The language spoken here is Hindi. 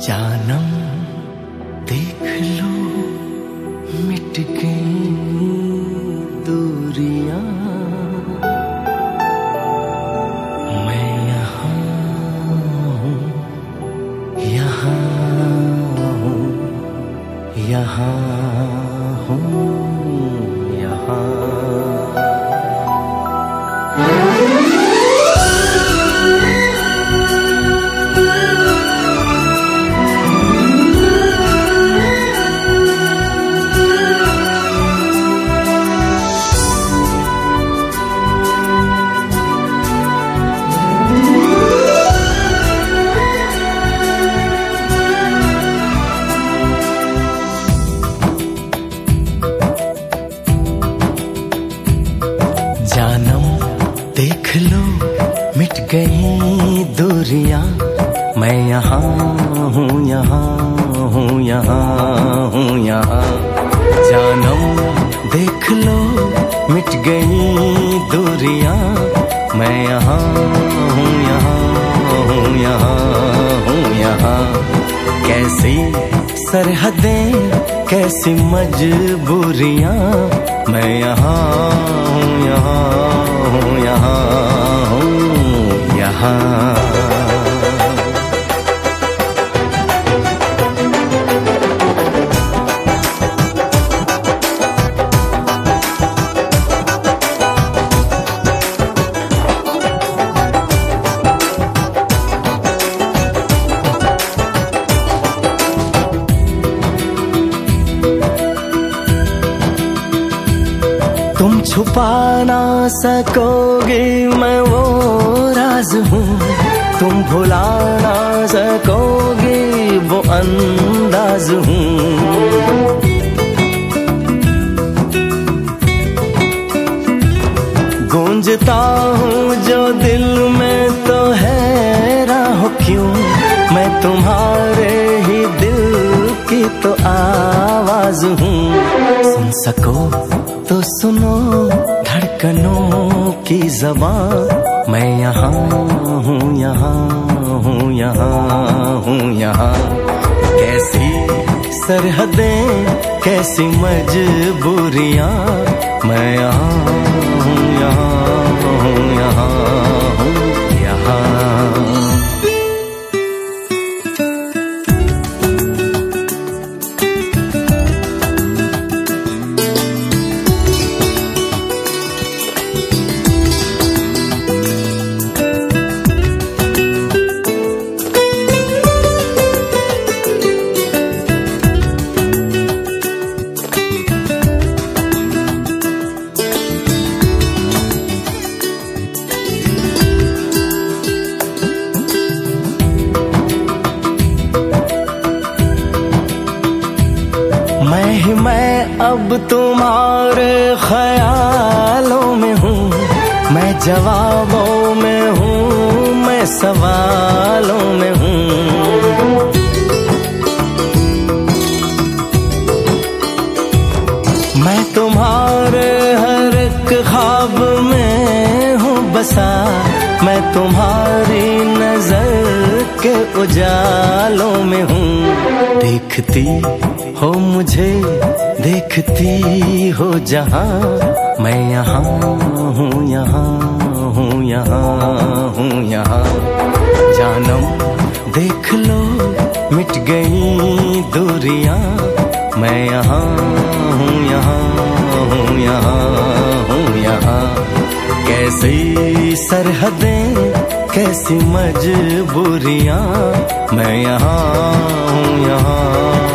जानम देख लो मिट गई दूरियां, मैं यहाँ हूँ, यहाँ हूँ, यहाँ हूँ, यहाँ। जानम देख लो मिट गई दूरियां, मैं यहाँ हूँ, यहाँ हूँ, यहाँ हूँ, यहाँ। जानम देख लो मिट गई दूरियां, मैं यहाँ हूँ, यहाँ हूँ, यहाँ हूँ, यहाँ। कैसी सरहदें कैसी मजबूरियां, मैं यहाँ हूँ, यहाँ हूँ, यहाँ हूँ, यहाँ। तुम छुपा ना सकोगे मैं वो राज हूँ, तुम भुला ना सकोगे वो अंदाज हूँ। गूंजता हूँ जो दिल में तो हैरान हो क्यों, मैं तुम्हारे ही दिल की तो आवाज हूँ। सुन सको तो सुनो धड़कनों की ज़बान, मैं यहाँ हूँ, यहाँ हूँ, यहाँ हूँ, यहाँ। कैसी सरहदें कैसी मजबूरियां, मैं यहाँ हूँ, यहाँ हूँ, यहाँ हूँ, यहाँ। मैं अब तुम्हारे ख्यालों में हूँ, मैं जवाबों में हूँ, मैं सवालों में हूँ। मैं तुम्हारे हर एक ख्वाब में हूँ बसा, मैं तुम्हारी नजर के उजालों में हूँ। देखती हो मुझे देखती हो जहाँ, मैं यहाँ हूँ, यहाँ हूँ, यहाँ हूँ, यहाँ। जानम देख लो मिट गई दूरियां, मैं यहाँ हूँ, यहाँ हूँ, यहाँ हूँ, यहाँ। कैसी सरहदें कैसी मजबूरियां, मैं यहाँ हूँ, यहाँ